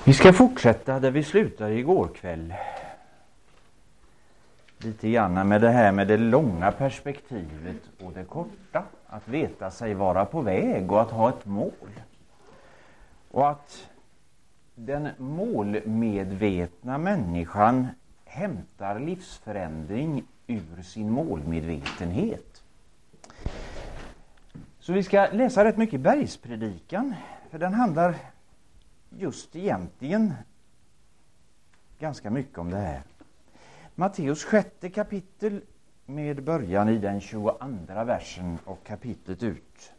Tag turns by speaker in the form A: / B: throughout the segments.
A: Vi ska fortsätta där vi slutade igår kväll. Lite grann med det här med det långa perspektivet och det korta. Att veta sig vara på väg och att ha ett mål. Och att den målmedvetna människan hämtar livsförändring ur sin målmedvetenhet. Så vi ska läsa rätt mycket Bergspredikan, för den handlar just egentligen ganska mycket om det här. Matteus 6:e kapitel med början i den 22:a versen och kapitlet ut.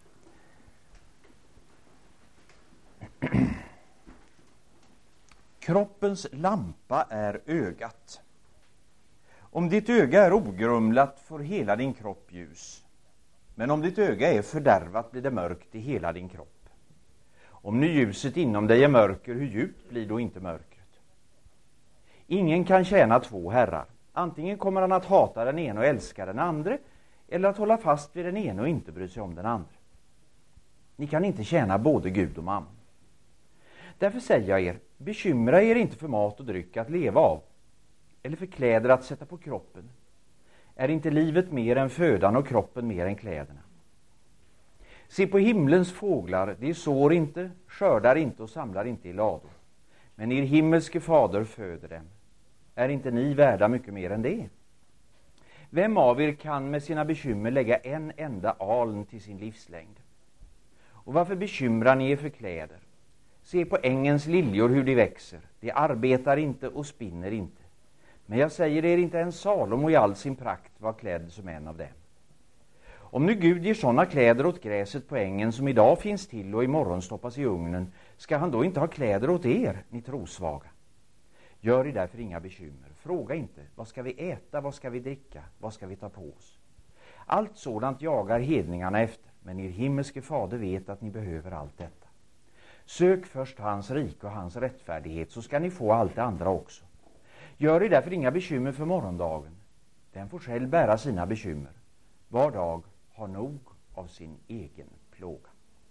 A: Kroppens lampa är ögat. Om ditt öga är ogrumlat får hela din kropp ljus. Men om ditt öga är fördärvat blir det mörkt i hela din kropp. Om nu ljuset inom dig är mörker, hur djupt blir då inte mörkret? Ingen kan tjäna två herrar. Antingen kommer han att hata den ena och älska den andra, eller att hålla fast vid den ena och inte bry sig om den andra. Ni kan inte tjäna både Gud och mammon. Därför säger jag er, bekymra er inte för mat och dryck att leva av, eller för kläder att sätta på kroppen. Är inte livet mer än födan och kroppen mer än kläderna? Se på himlens fåglar, de sår inte, skördar inte och samlar inte i lador. Men er himmelske fader föder dem. Är inte ni värda mycket mer än det? Vem av er kan med sina bekymmer lägga en enda aln till sin livslängd? Och varför bekymrar ni er för kläder? Se på ängens liljor hur de växer. De arbetar inte och spinner inte. Men jag säger er, inte en Salomo i all sin prakt var klädd som en av dem. Om nu Gud ger sådana kläder åt gräset på ängen som idag finns till och imorgon stoppas i ugnen, ska han då inte ha kläder åt er, ni trosvaga? Gör er därför inga bekymmer. Fråga inte, vad ska vi äta, vad ska vi dricka, vad ska vi ta på oss? Allt sådant jagar hedningarna efter, men er himmelske fader vet att ni behöver allt detta. Sök först hans rike och hans rättfärdighet, så ska ni få allt det andra också. Gör er därför inga bekymmer för morgondagen. Den får själv bära sina bekymmer. Var dag har nog av sin egen plåga.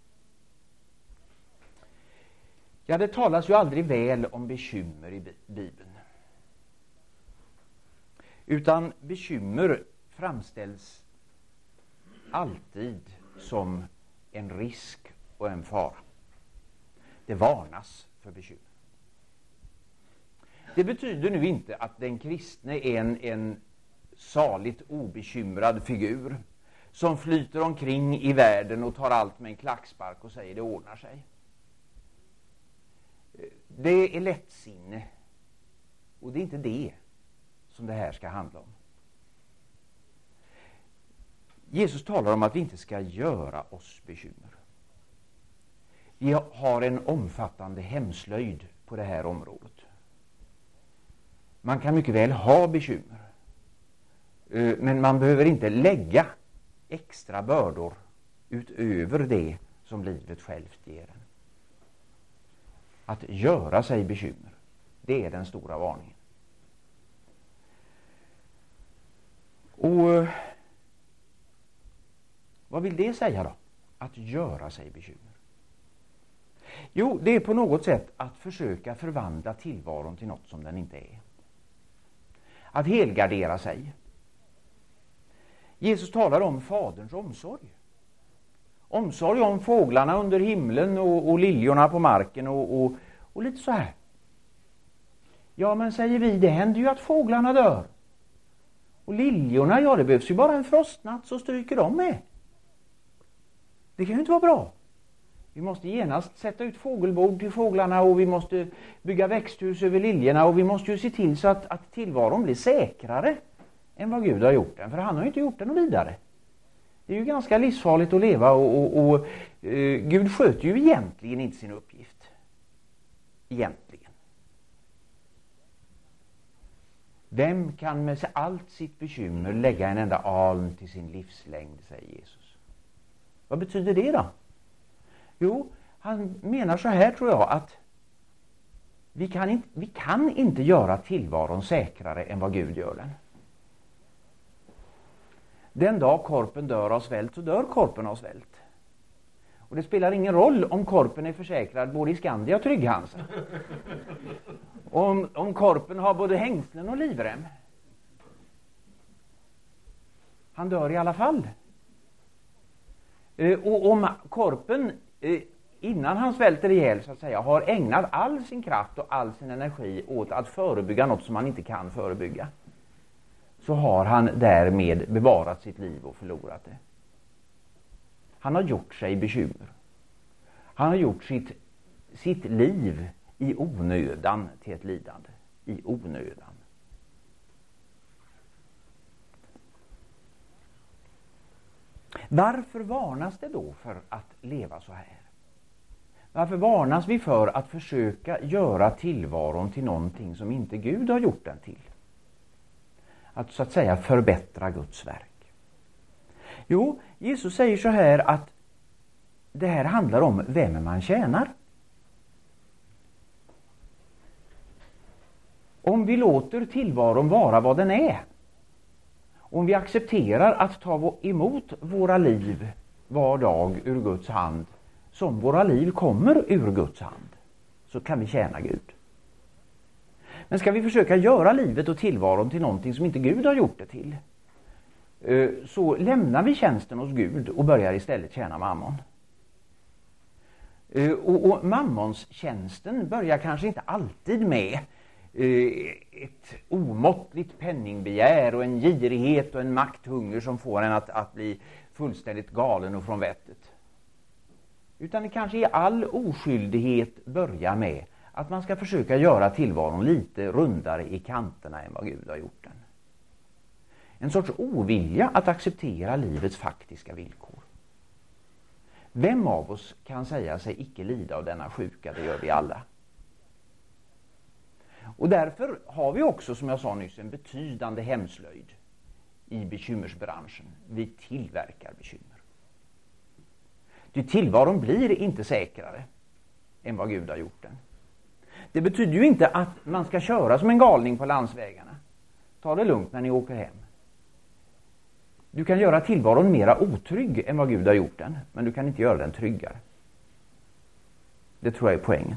A: Ja, det talas ju aldrig väl om bekymmer i Bibeln. Utan bekymmer framställs alltid som en risk och en fara. Det varnas för bekymmer. Det betyder nu inte att den kristne är en saligt obekymrad figur som flyter omkring i världen och tar allt med en klackspark och säger det ordnar sig. Det är lättsinne, och det är inte det som det här ska handla om. Jesus talar om att vi inte ska göra oss bekymmer. Vi har en omfattande hemslöjd på det här området. Man kan mycket väl ha bekymmer, men man behöver inte lägga extra bördor utöver det som livet självt ger en. Att göra sig bekymmer, det är den stora varningen. Och vad vill det säga då? Att göra sig bekymmer? Jo, det är på något sätt att försöka förvandla tillvaron till något som den inte är. Att helgardera sig. Jesus talar om faderns omsorg. Omsorg om fåglarna under himlen och liljorna på marken och lite så här. Ja, men säger vi, det händer ju att fåglarna dör. Och liljorna, ja, det behövs ju bara en frostnatt så stryker de med. Det kan ju inte vara bra. Vi måste genast sätta ut fågelbord till fåglarna och vi måste bygga växthus över liljorna och vi måste ju se till så att tillvaron blir säkrare än vad Gud har gjort den. För han har ju inte gjort den vidare. Det är ju ganska livsfarligt att leva och Gud sköter ju egentligen inte sin uppgift. Egentligen. Vem kan med allt sitt bekymmer lägga en enda aln till sin livslängd, säger Jesus. Vad betyder det då? Jo, han menar så här, tror jag, att vi kan inte göra tillvaron säkrare än vad Gud gör den. Den dag korpen dör av svält så dör korpen av svält.
B: Och det spelar ingen roll om korpen är försäkrad både i Skandia och Trygg-Hansa. Om korpen har både hängslen och livrem. Han dör i alla fall. Och om korpen innan han svälter ihjäl så att säga har ägnat all sin kraft och all sin energi åt att förebygga något som han inte kan förebygga, så har han därmed bevarat sitt liv och förlorat det. Han har gjort sig bekymmer. Han har gjort sitt liv i onödan till ett lidande. I onödan. Varför varnas det då för att leva så här? Varför varnas vi för att försöka göra tillvaron till någonting som inte Gud har gjort den till? Att så att säga förbättra Guds verk. Jo, Jesus säger så här att det här handlar om vem man tjänar. Om vi låter tillvaron vara vad den är, om vi accepterar att ta emot våra liv var dag ur Guds hand, som våra liv kommer ur Guds hand, så kan vi tjäna Gud. Men ska vi försöka göra livet och tillvaron till någonting som inte Gud har gjort det till, så lämnar vi tjänsten hos Gud och börjar istället tjäna mammon. Och mammons tjänsten börjar kanske inte alltid med ett omåttligt penningbegär och en girighet och en makthunger som får en att bli fullständigt galen och från vettet. Utan det kanske i all oskyldighet börjar med att man ska försöka göra tillvaron lite rundare i kanterna än vad Gud har gjort den. En sorts ovilja att acceptera livets faktiska villkor. Vem av oss kan säga sig icke lida av denna sjuka? Det gör vi alla. Och därför har vi också, som jag sa nyss, en betydande hemslöjd i bekymmersbranschen. Vi tillverkar bekymmer. Tillvaron blir inte säkrare än vad Gud har gjort den. Det betyder ju inte att man ska köra som en galning på landsvägarna. Ta det lugnt när ni åker hem. Du kan göra tillvaron mera otrygg än vad Gud har gjort den, men du kan inte göra den tryggare. Det tror jag är poängen.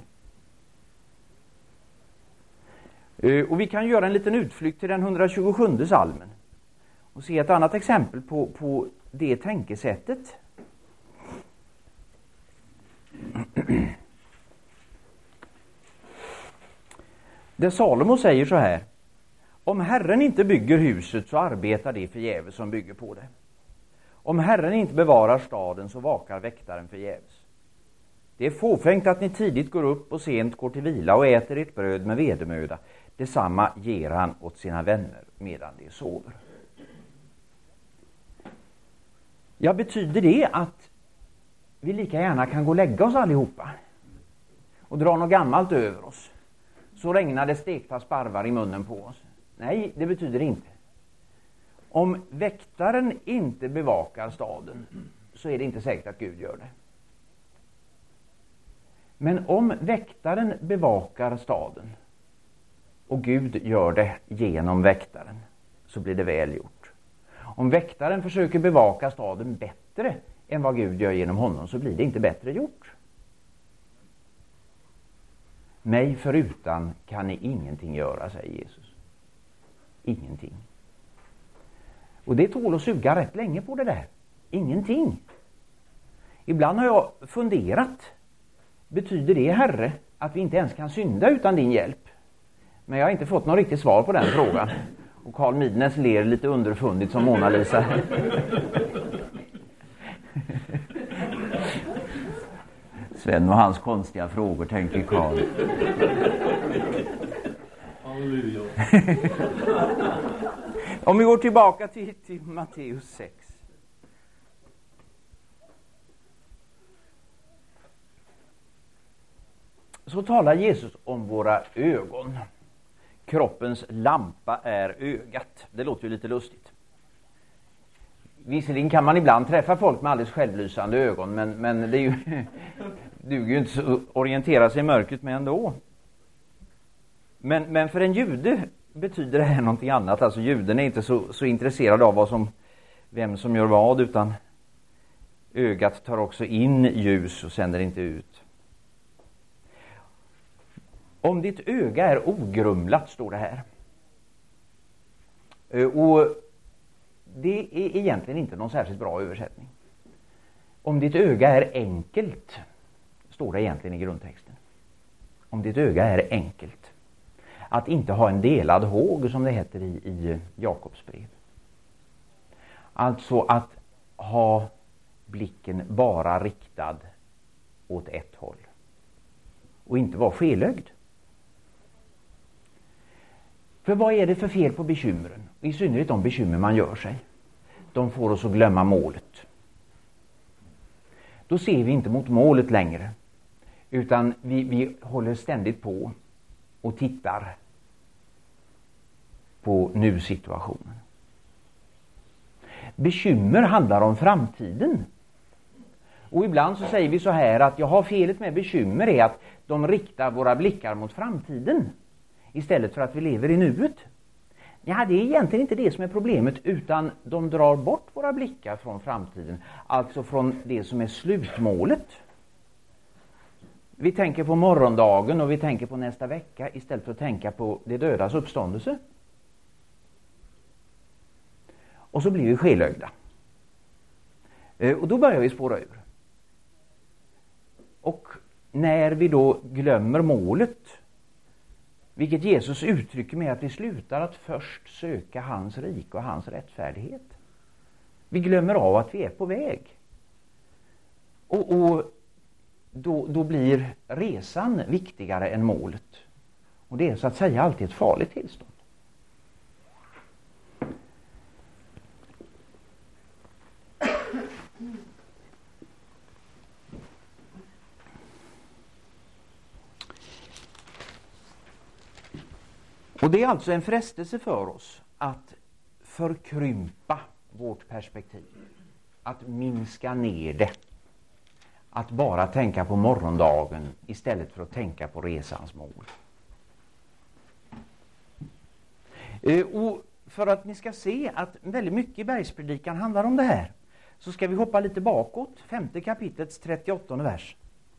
B: Och vi kan göra en liten utflykt till den 127 salmen och se ett annat exempel på det tänkesättet. Där Salomo säger så här: om Herren inte bygger huset så arbetar det förgäves som bygger på det. Om Herren inte bevarar staden så vakar väktaren förgäves. Det är fåfängt att ni tidigt går upp och sent går till vila och äter ert bröd med vedermöda. Detsamma ger han åt sina vänner medan de sover. Ja, betyder det att vi lika gärna kan gå och lägga oss allihopa och dra något gammalt över oss, så regnar det stekta sparvar i munnen på oss? Nej, det betyder det inte. Om väktaren inte bevakar staden så är det inte säkert att Gud gör det. Men om väktaren bevakar staden och Gud gör det genom väktaren, så blir det väl gjort. Om väktaren försöker bevaka staden bättre än vad Gud gör genom honom, så blir det inte bättre gjort. Mig förutan kan ni ingenting göra, säger Jesus. Ingenting. Och det tål att suga rätt länge på det där. Ingenting. Ibland har jag funderat, betyder det, Herre, att vi inte ens kan synda utan din hjälp? Men jag har inte fått något riktigt svar på den frågan. Och Carl Midnes ler lite underfundigt som Mona Lisa. Sven och hans konstiga frågor, tänker Carl.
C: Halleluja.
B: Om vi går tillbaka till Matteus 6. Så talar Jesus om våra ögon. Kroppens lampa är ögat. Det låter ju lite lustigt. Visserligen kan man ibland träffa folk med alldeles självlysande ögon, men det är ju duger ju inte så orientera sig i mörkret med ändå. Men för en jude betyder det här någonting annat. Alltså juden är inte så intresserad av vem som gör vad, utan Ögat tar också in ljus och sänder inte ut. Om ditt öga är ogrumlat, står det här. Och det är egentligen inte någon särskilt bra översättning. Om ditt öga är enkelt, står det egentligen i grundtexten. Om ditt öga är enkelt. Att inte ha en delad håg, som det heter i Jakobs brev. Alltså att ha blicken bara riktad åt ett håll. Och inte vara skelögd. För vad är det för fel på bekymren? I synnerhet de bekymmer man gör sig. De får oss att glömma målet. Då ser vi inte mot målet längre. Utan vi håller ständigt på och tittar på nu-situationen. Bekymmer handlar om framtiden. Och ibland så säger vi så här att felet med bekymmer är att de riktar våra blickar mot framtiden. Istället för att vi lever i nuet. Ja, det är egentligen inte det som är problemet, utan de drar bort våra blickar från framtiden. Alltså från det som är slutmålet. Vi tänker på morgondagen och vi tänker på nästa vecka istället för att tänka på det dödas uppståndelse. Och så blir vi skelögda. Och då börjar vi spåra ur. Och när vi då glömmer målet, vilket Jesus uttrycker med att vi slutar att först söka hans rike och hans rättfärdighet. Vi glömmer av att vi är på väg. Och då blir resan viktigare än målet. Och det är så att säga alltid ett farligt tillstånd. Och det är alltså en frestelse för oss att förkrympa vårt perspektiv. Att minska ner det. Att bara tänka på morgondagen istället för att tänka på resans mål. Och för att ni ska se att väldigt mycket i bergspredikan handlar om det här, så ska vi hoppa lite bakåt, 5:e kapitlets 38:e vers.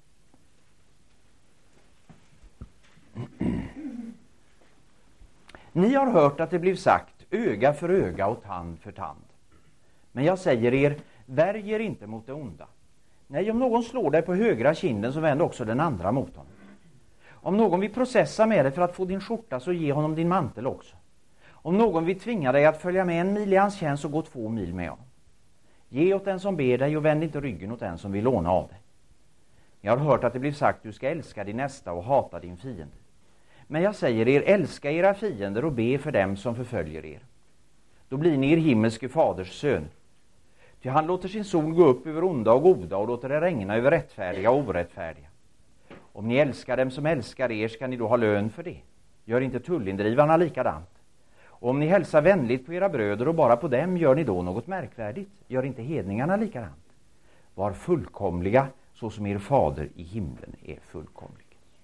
B: Ni har hört att det blev sagt öga för öga och tand för tand. Men jag säger er, värj er inte mot det onda. Nej, om någon slår dig på högra kinden så vänd också den andra mot honom. Om någon vill processa med dig för att få din skjorta så ge honom din mantel också. Om någon vill tvinga dig att följa med 1 mil i hans tjänst så gå 2 mil med honom. Ge åt den som ber dig och vänd inte ryggen åt den som vill låna av dig. Ni har hört att det blev sagt du ska älska din nästa och hata din fiende. Men jag säger er, älska era fiender och be för dem som förföljer er. Då blir ni er himmelske faders söner. Ty han låter sin sol gå upp över onda och goda och låter det regna över rättfärdiga och orättfärdiga. Om ni älskar dem som älskar er ska ni då ha lön för det. Gör inte tullindrivarna likadant. Och om ni hälsar vänligt på era bröder och bara på dem gör ni då något märkvärdigt. Gör inte hedningarna likadant. Var fullkomliga så som er fader i himlen är fullkomlig.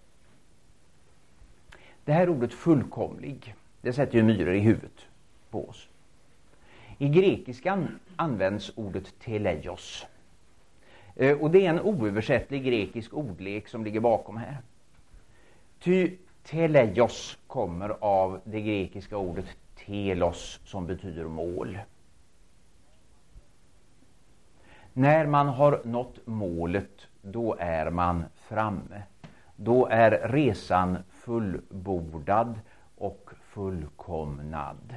B: Det här ordet fullkomlig, det sätter ju myror i huvudet på oss. I grekiskan används ordet teleios. Och det är en oöversättlig grekisk ordlek som ligger bakom här. Ty teleios kommer av det grekiska ordet telos som betyder mål. När man har nått målet, då är man framme. Då är resan fullbordad och fullkomnad.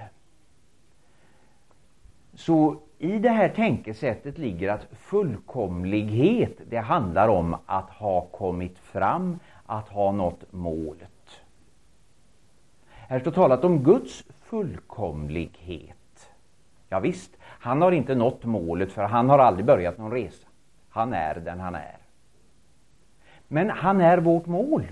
B: Så i det här tänkesättet ligger att fullkomlighet, det handlar om att ha kommit fram, att ha nått målet. Här står talat om Guds fullkomlighet. Ja visst, han har inte nått målet för han har aldrig börjat någon resa. Han är den han är. Men han är vårt mål.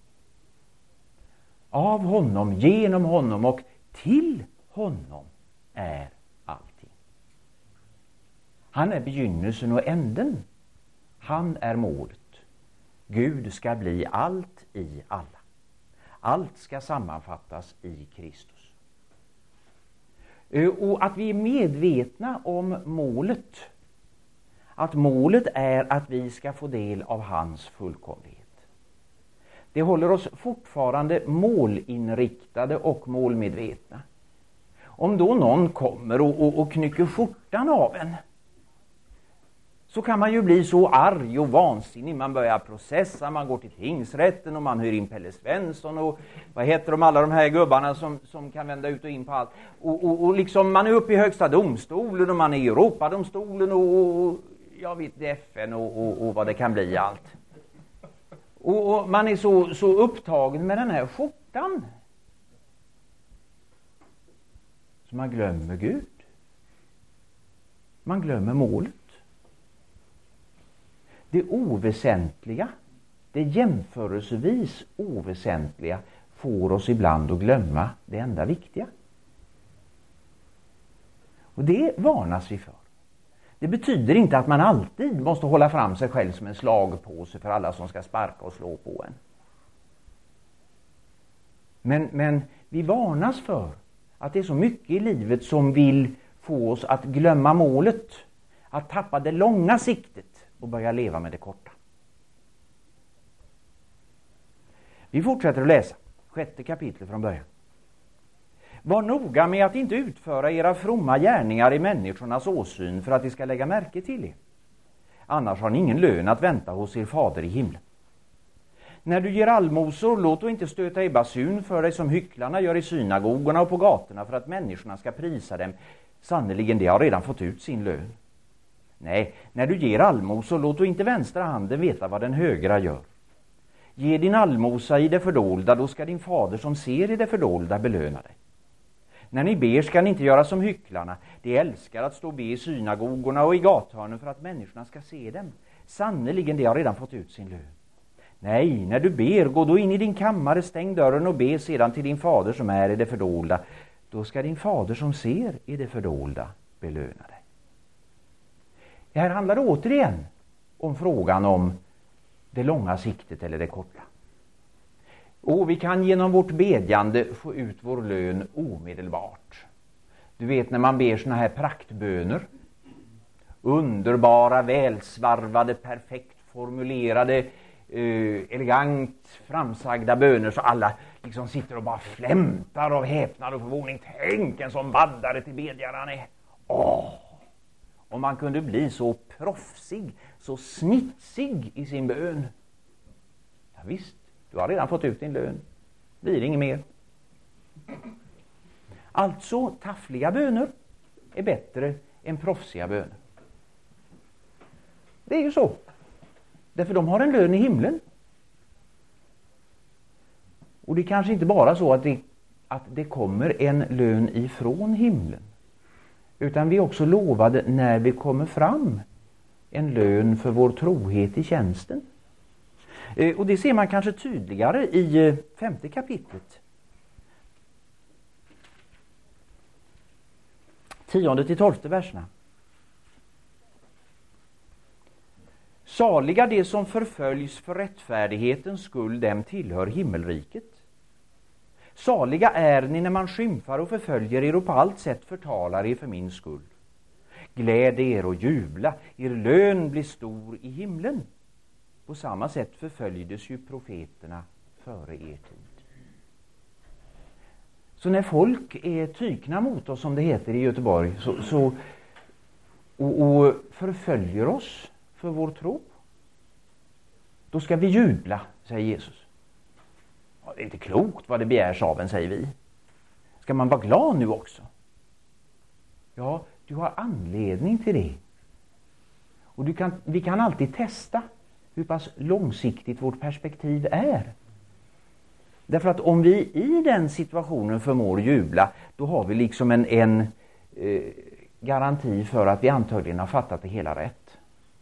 B: Av honom, genom honom och till honom är allting. Han är begynnelsen och änden. Han är målet. Gud ska bli allt i alla. Allt ska sammanfattas i Kristus. Och att vi är medvetna om målet, att målet är att vi ska få del av hans fullkomlighet. Det håller oss fortfarande målinriktade och målmedvetna. Om då någon kommer och knycker skjortan av en, så kan man ju bli så arg och vansinnig. Man börjar processa, man går till tingsrätten och man hyr in Pelle Svensson och vad heter de, alla de här gubbarna som kan vända ut och in på allt. Och liksom man är uppe i högsta domstolen och man är i Europadomstolen och jag vet FN och vad det kan bli allt. Och man är så upptagen med den här skjortan så man glömmer Gud. Man glömmer målet. Det oväsentliga, det jämförelsevis oväsentliga får oss ibland att glömma det enda viktiga. Och det varnas vi för. Det betyder inte att man alltid måste hålla fram sig själv som en slagpåse för alla som ska sparka och slå på en. Men vi varnas för att det är så mycket i livet som vill få oss att glömma målet, att tappa det långa siktet och börja leva med det korta. Vi fortsätter att läsa 6:e kapitlet från början. Var noga med att inte utföra era fromma gärningar i människornas åsyn för att de ska lägga märke till er. Annars har ni ingen lön att vänta hos er fader i himlen. När du ger allmosor, låt då inte stöta i basun för dig som hycklarna gör i synagogorna och på gatorna för att människorna ska prisa dem. Sannerligen, de har redan fått ut sin lön. Nej, när du ger allmosor, låt då inte vänstra handen veta vad den högra gör. Ge din allmosa i det fördolda, då ska din fader som ser i det fördolda belöna dig. När ni ber ska ni inte göra som hycklarna. De älskar att stå och be i synagogorna och i gathörnen för att människorna ska se dem. Sannerligen, de har redan fått ut sin lön. Nej, när du ber, gå då in i din kammare, stäng dörren och be sedan till din fader som är i det fördolda. Då ska din fader som ser i det fördolda belöna dig. Det här handlar återigen om frågan om det långa siktet eller det korta. Och vi kan genom vårt bedjande få ut vår lön omedelbart. Du vet när man ber såna här praktböner. Underbara, välsvarvade, perfekt formulerade, elegant framsagda böner så alla liksom sitter och bara flämtar av häpnad och förvåning. Tänk en som baddare till bedjaren är. Om man kunde bli så proffsig, så snitsig i sin bön. Ja, visst, du har redan fått ut din lön. Blir inget mer. Alltså, taffliga böner är bättre än proffsiga böner. Det är ju så. Därför de har en lön i himlen. Och det är kanske inte bara så att det kommer en lön ifrån himlen. Utan vi är också lovade när vi kommer fram en lön för vår trohet i tjänsten. Och det ser man kanske tydligare i 5:e kapitlet. 10-12 verserna. Saliga de som förföljs för rättfärdighetens skull, dem tillhör himmelriket. Saliga är ni när man skymfar och förföljer er och på allt sätt förtalar er för min skull. Gläd er och jubla, er lön blir stor i himlen. På samma sätt förföljdes ju profeterna före er tid. Så när folk är tykna mot oss, som det heter i Göteborg, och förföljer oss för vår tro, då ska vi jubla, säger Jesus. Det är inte klokt vad det begärs av en, säger vi. Ska man vara glad nu också? Ja, du har anledning till det. Och vi kan alltid testa hur pass långsiktigt vårt perspektiv är. Därför att om vi i den situationen förmår jubla, då har vi liksom en garanti för att vi antagligen har fattat det hela rätt.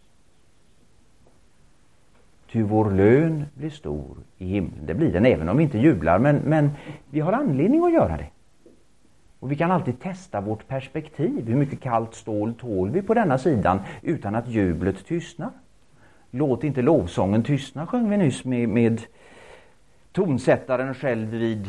B: Ty vår lön blir stor i himlen. Det blir den även om vi inte jublar, men vi har anledning att göra det. Och vi kan alltid testa vårt perspektiv. Hur mycket kallt stål tål vi på denna sidan utan att jublet tystnar? Låt inte lovsången tystna, sjöng vi nyss med tonsättaren själv vid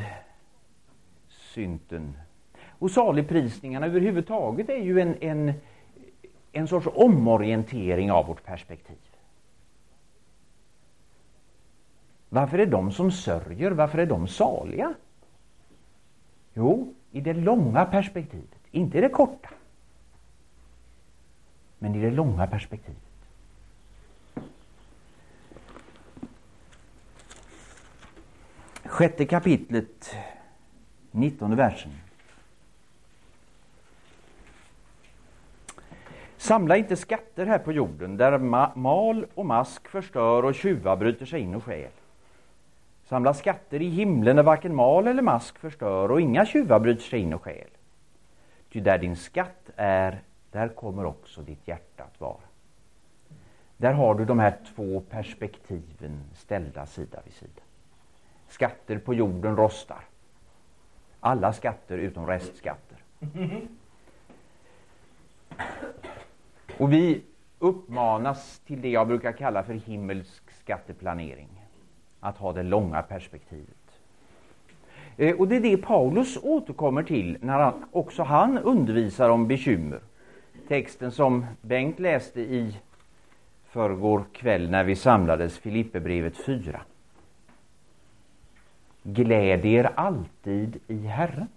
B: synten. Och saligprisningarna överhuvudtaget är ju en sorts omorientering av vårt perspektiv. Varför är de som sörjer, varför är de saliga? Jo, i det långa perspektivet, inte i det korta. Men i det långa perspektivet. Sjätte kapitlet, 19:e versen. Samla inte skatter här på jorden, där mal och mask förstör och tjuvar bryter sig in och stjäl. Samla skatter i himlen där varken mal eller mask förstör och inga tjuvar bryter sig in och stjäl. Ty där din skatt är, där kommer också ditt hjärta att vara. Där har du de här två perspektiven ställda sida vid sida. Skatter på jorden rostar. Alla skatter utom restskatter. Och vi uppmanas till det jag brukar kalla för himmelsk skatteplanering. Att ha det långa perspektivet. Och det är det Paulus återkommer till när också han undervisar om bekymmer. Texten som Bengt läste i förrgår kväll när vi samlades, Filipperbrevet 4. Gläd er alltid i Herren.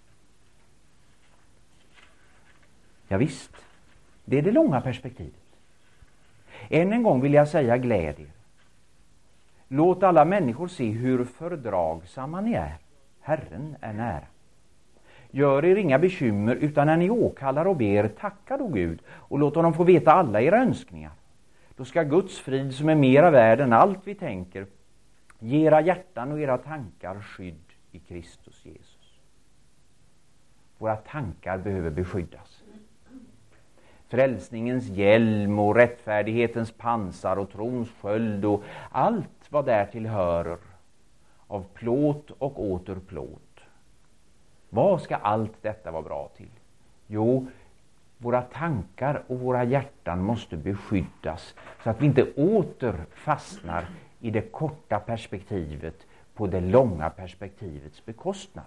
B: Ja, visst, det är det långa perspektivet. Än en gång vill jag säga gläd er. Låt alla människor se hur fördragsamma ni är. Herren är nära. Gör er inga bekymmer, utan när ni åkallar och ber, tacka då Gud och låt honom få veta alla era önskningar. Då ska Guds frid, som är mera värd än allt vi tänker, ge era hjärtan och era tankar skydd i Kristus Jesus. Våra tankar behöver beskyddas. Frälsningens hjälm och rättfärdighetens pansar och trons sköld och allt vad därtill hörer av plåt och åter plåt. Vad ska allt detta vara bra till? Jo, våra tankar och våra hjärtan måste beskyddas så att vi inte åter fastnar i det korta perspektivet på det långa perspektivets bekostnad.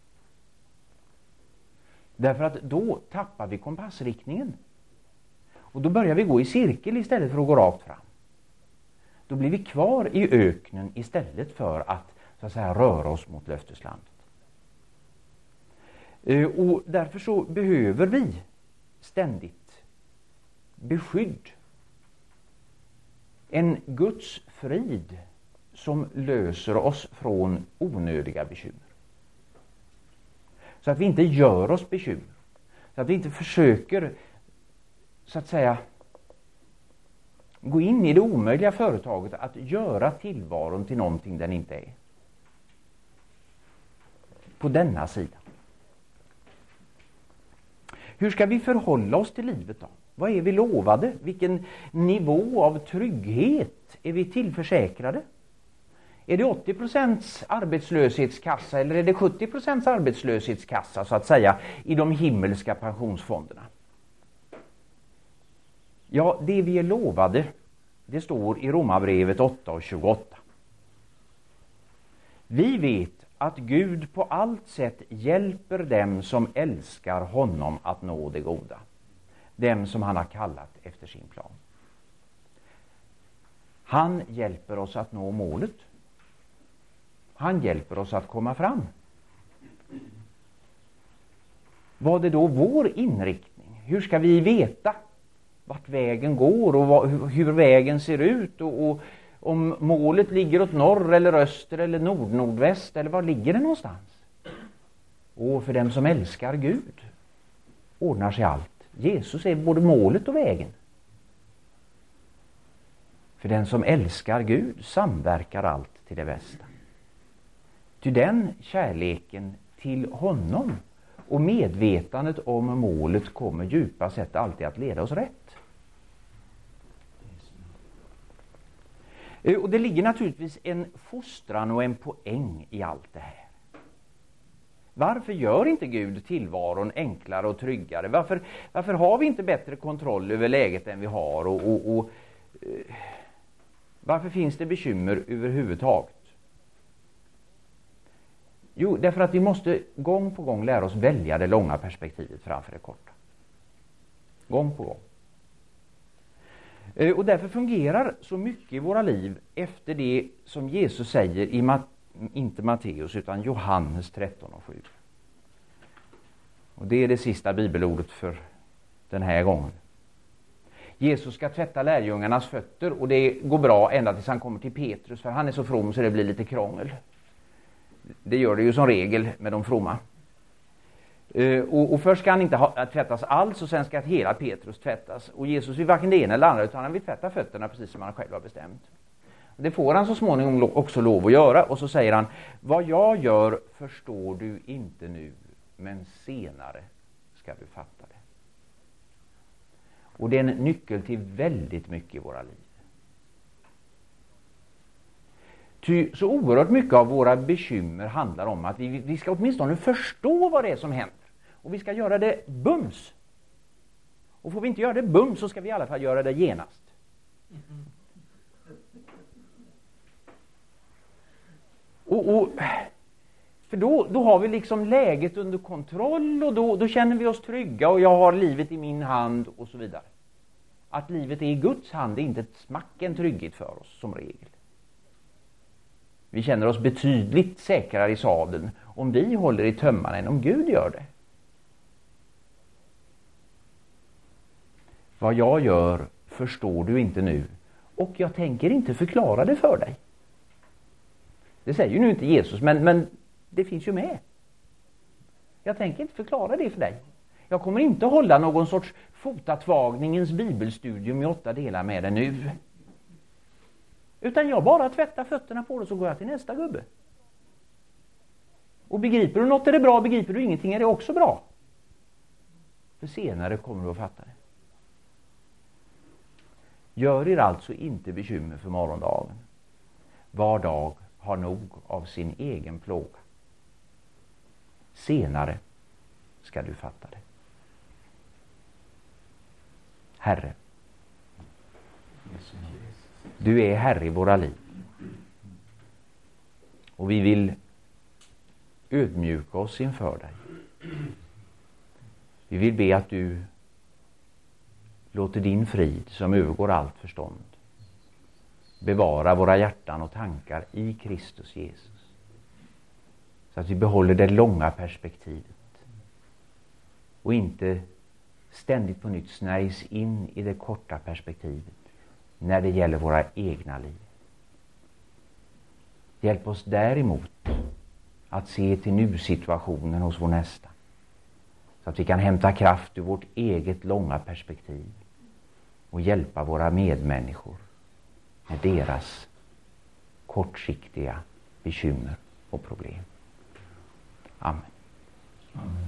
B: Därför att då tappar vi kompassriktningen. Och då börjar vi gå i cirkel istället för att gå rakt fram. Då blir vi kvar i öknen istället för att, så att säga, röra oss mot löfteslandet. Och därför så behöver vi ständigt beskydd. En Guds frid som löser oss från onödiga bekymmer. Så att vi inte gör oss bekymmer. Så att vi inte försöker, så att säga, gå in i det omöjliga företaget att göra tillvaron till någonting den inte är. På denna sida. Hur ska vi förhålla oss till livet då? Vad är vi lovade? Vilken nivå av trygghet är vi tillförsäkrade? Är det 80% arbetslöshetskassa eller är det 70% arbetslöshetskassa, så att säga, i de himmelska pensionsfonderna? Ja, det vi är lovade, det står i Romarbrevet 8:28. Vi vet att Gud på allt sätt hjälper dem som älskar honom att nå det goda. Dem som han har kallat efter sin plan. Han hjälper oss att nå målet. Han hjälper oss att komma fram. Vad är då vår inriktning? Hur ska vi veta vart vägen går och hur vägen ser ut och om målet ligger åt norr eller öster eller nordväst eller var ligger det någonstans? Och för dem som älskar Gud ordnar sig allt. Jesus är både målet och vägen. För den som älskar Gud samverkar allt till det bästa. Ty den kärleken till honom och medvetandet om målet kommer djupast sett alltid att leda oss rätt. Och det ligger naturligtvis en fostran och en poäng i allt det här. Varför gör inte Gud tillvaron enklare och tryggare? Varför har vi inte bättre kontroll över läget än vi har? Varför finns det bekymmer överhuvudtaget? Jo, därför att vi måste gång på gång lära oss välja det långa perspektivet framför det korta. Gång på gång. Och därför fungerar så mycket i våra liv efter det som Jesus säger i inte Matteus utan Johannes 13:7. Och det är det sista bibelordet för den här gången. Jesus ska tvätta lärjungarnas fötter och det går bra ända tills han kommer till Petrus, för han är så from så det blir lite krångel. Det gör det ju som regel med de fromma. Och först ska han inte tvättas alls och sen ska hela Petrus tvättas. Och Jesus vill varken det ena eller andra utan han vill tvätta fötterna precis som han själv har bestämt. Det får han så småningom också lov att göra. Och så säger han: vad jag gör förstår du inte nu, men senare ska du fatta det. Och det är en nyckel till väldigt mycket i våra liv. Ty så oerhört mycket av våra bekymmer handlar om att vi ska åtminstone förstå vad det är som händer. Och vi ska göra det bums. Och får vi inte göra det bums så ska vi i alla fall göra det genast. För då har vi liksom läget under kontroll och då känner vi oss trygga och jag har livet i min hand och så vidare. Att livet är i Guds hand är inte ett smack en trygghet för oss som regel. Vi känner oss betydligt säkrare i sadeln om vi håller i tömmarna än om Gud gör det. Vad jag gör förstår du inte nu och jag tänker inte förklara det för dig. Det säger ju nu inte Jesus, men det finns ju med. Jag tänker inte förklara det för dig. Jag kommer inte hålla någon sorts fotatvagningens bibelstudium i 8 delar med dig nu. Utan jag bara tvättar fötterna på det så går jag till nästa gubbe. Och begriper du något är det bra, begriper du ingenting är det också bra. För senare kommer du att fatta det. Gör er alltså inte bekymmer för morgondagen. Var dag har nog av sin egen plåga. Senare ska du fatta det. Herre, du är Herre i våra liv. Och vi vill ödmjuka oss inför dig. Vi vill be att du låter din frid som övergår allt förstånd bevara våra hjärtan och tankar i Kristus Jesus. Så att vi behåller det långa perspektivet och inte ständigt på nytt snärjs in i det korta perspektivet när det gäller våra egna liv. Hjälp oss däremot att se till nu-situationen hos vår nästa. Så att vi kan hämta kraft ur vårt eget långa perspektiv och hjälpa våra medmänniskor med deras kortsiktiga bekymmer och problem. Amen.
C: Amen.